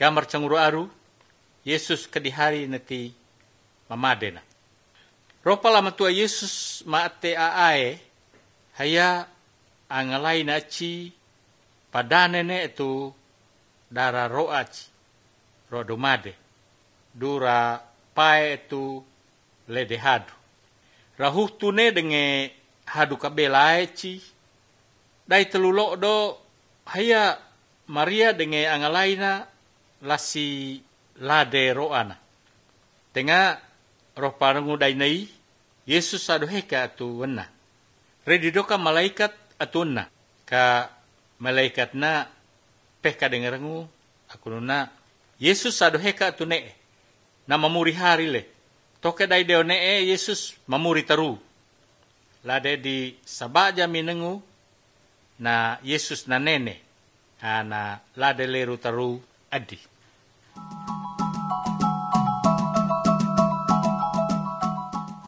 gambar canguru aru Yesus kedihari neti mamadena. Ropa lama tua Yesus maate aae haya angalai na aci padanene itu dara roaci rodomade dura pae itu lede hadu rahuh tune denge hadu kabelae ci dai telulok do haya Maria denge angalaina lasi lade roana tenga roh parangu dainai Yesus adoheka atu wena redidoka malaikat atuna ka malaikat na peka dengerangu aku nuna Yesus adoheka atu ne na mamuri hari le toke dai deo ne Yesus mamuri taru lade di sabaja minengu na Yesus na nene na lade leru taru adi